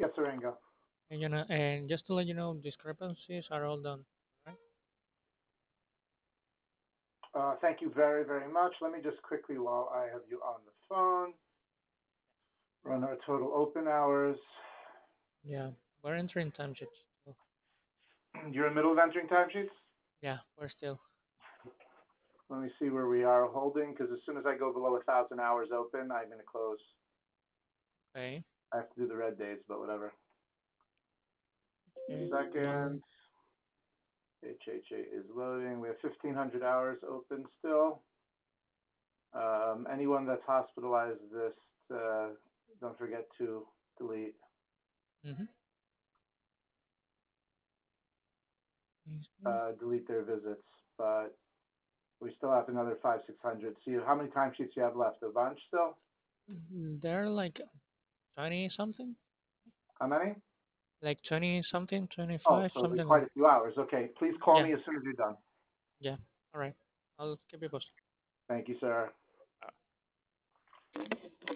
Casarenga. And and just to let you know, discrepancies are all done. Right? Thank you very, very much. Let me just quickly, while I have you on the phone, run our total open hours. Yeah, we're entering time sheets. So, You're in the middle of entering timesheets? yeah, we're still Let me see where we are holding, because as soon as I go below 1,000 hours open, I'm going to close. okay. I have to do the red days, but whatever. Okay. Second, HHA is loading. We have 1,500 hours open still. Anyone that's hospitalized this, don't forget to delete. Mm-hmm. Delete their visits, but we still have another 500, 600. See how many timesheets you have left? A bunch still? They're like 20 something, How many? like 20 something, Oh, 25, so it'll be something quite like. a few hours. Okay, please call Yeah, me as soon as you're done. yeah. All right. I'll keep you posted. Thank you, sir.